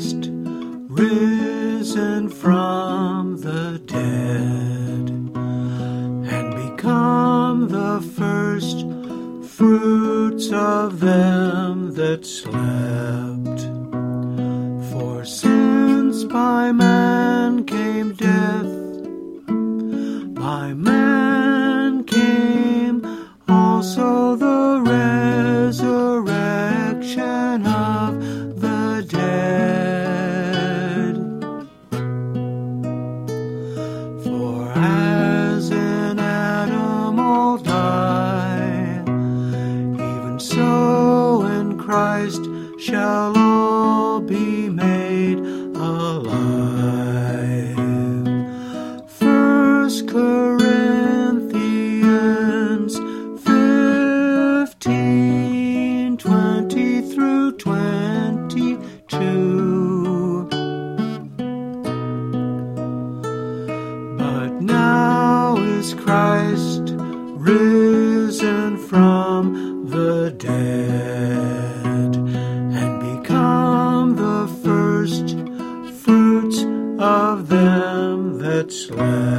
Christ risen from the dead, and become the first fruits of them that slept. For since by man came death, by man came also the resurrection of the dead. For as in Adam all die, even so in Christ shall all be made alive. 1 Corinthians 15:20 through 22. But now is Christ risen from the dead, and become the first fruits of them that slept.